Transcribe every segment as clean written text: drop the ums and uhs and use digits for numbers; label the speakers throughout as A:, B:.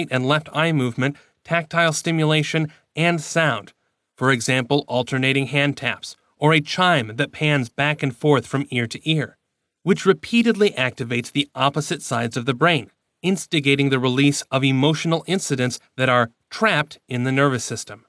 A: and left eye movement, tactile stimulation, and sound. For example, alternating hand taps, or a chime that pans back and forth from ear to ear, which repeatedly activates the opposite sides of the brain, instigating the release of emotional incidents that are trapped in the nervous system.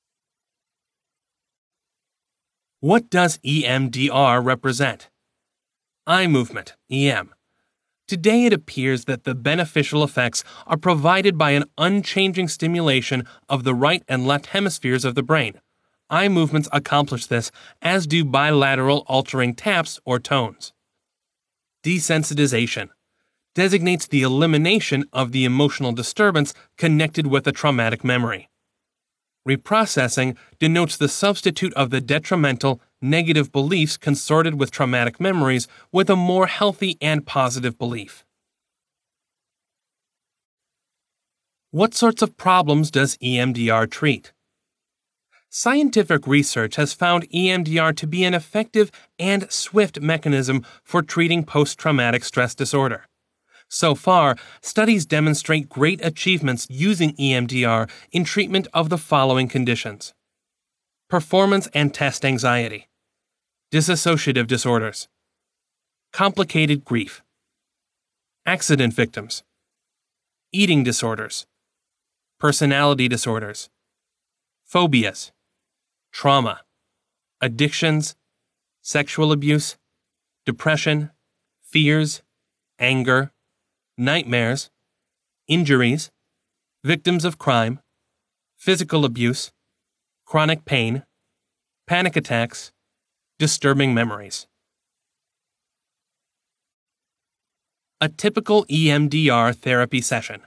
A: What does EMDR represent? Eye movement, EM. Today it appears that the beneficial effects are provided by an unchanging stimulation of the right and left hemispheres of the brain. Eye movements accomplish this, as do bilateral altering taps or tones. Desensitization designates the elimination of the emotional disturbance connected with a traumatic memory. Reprocessing denotes the substitute of the detrimental, negative beliefs consorted with traumatic memories with a more healthy and positive belief. What sorts of problems does EMDR treat? Scientific research has found EMDR to be an effective and swift mechanism for treating post-traumatic stress disorder. So far, studies demonstrate great achievements using EMDR in treatment of the following conditions: performance and test anxiety, dissociative disorders, complicated grief, accident victims, eating disorders, personality disorders, phobias, trauma, addictions, sexual abuse, depression, fears, anger, nightmares, injuries, victims of crime, physical abuse, chronic pain, panic attacks, disturbing memories. A typical EMDR therapy session.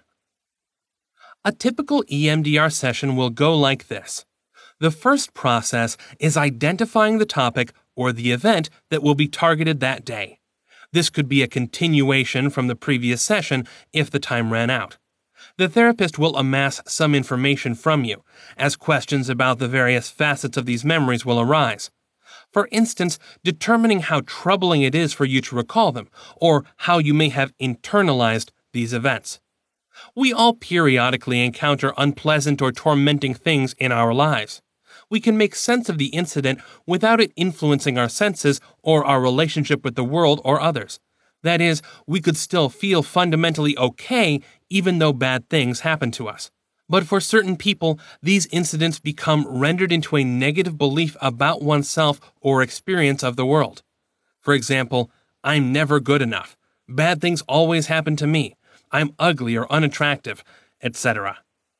A: A typical EMDR session will go like this. The first process is identifying the topic or the event that will be targeted that day. This could be a continuation from the previous session if the time ran out. The therapist will amass some information from you, as questions about the various facets of these memories will arise. For instance, determining how troubling it is for you to recall them, or how you may have internalized these events. We all periodically encounter unpleasant or tormenting things in our lives. We can make sense of the incident without it influencing our senses or our relationship with the world or others. That is, we could still feel fundamentally okay even though bad things happen to us. But for certain people, these incidents become rendered into a negative belief about oneself or experience of the world. For example, I'm never good enough. Bad things always happen to me. I'm ugly or unattractive, etc.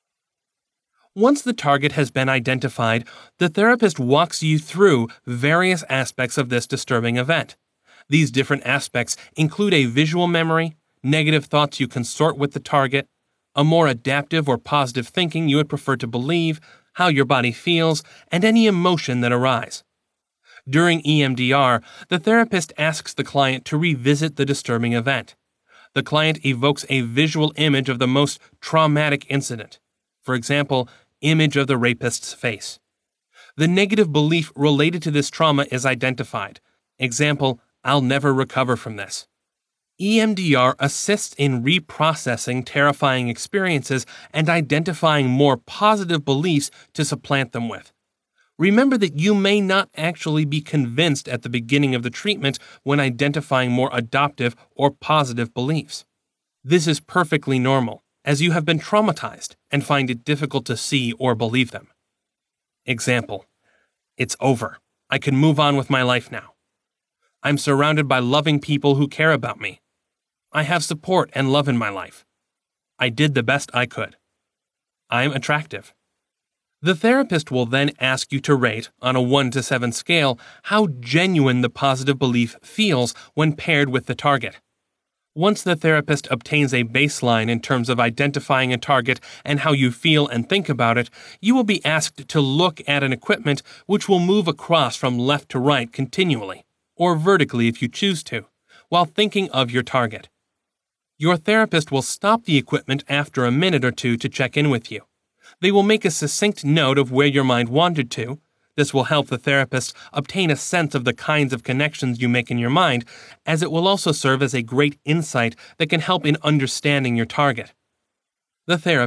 A: Once the target has been identified, the therapist walks you through various aspects of this disturbing event. These different aspects include a visual memory, negative thoughts you consort with the target, a more adaptive or positive thinking you would prefer to believe, how your body feels, and any emotion that arise. During EMDR, the therapist asks the client to revisit the disturbing event. The client evokes a visual image of the most traumatic incident. For example, image of the rapist's face. The negative belief related to this trauma is identified. Example, I'll never recover from this. EMDR assists in reprocessing terrifying experiences and identifying more positive beliefs to supplant them with. Remember that you may not actually be convinced at the beginning of the treatment when identifying more adoptive or positive beliefs. This is perfectly normal, as you have been traumatized and find it difficult to see or believe them. Example, it's over. I can move on with my life now. I'm surrounded by loving people who care about me. I have support and love in my life. I did the best I could. I'm attractive. The therapist will then ask you to rate, on a 1 to 7 scale, how genuine the positive belief feels when paired with the target. Once the therapist obtains a baseline in terms of identifying a target and how you feel and think about it, you will be asked to look at an equipment which will move across from left to right continually, or vertically if you choose to, while thinking of your target. Your therapist will stop the equipment after a minute or two to check in with you. They will make a succinct note of where your mind wandered to. This will help the therapist obtain a sense of the kinds of connections you make in your mind, as it will also serve as a great insight that can help in understanding your target. The therapist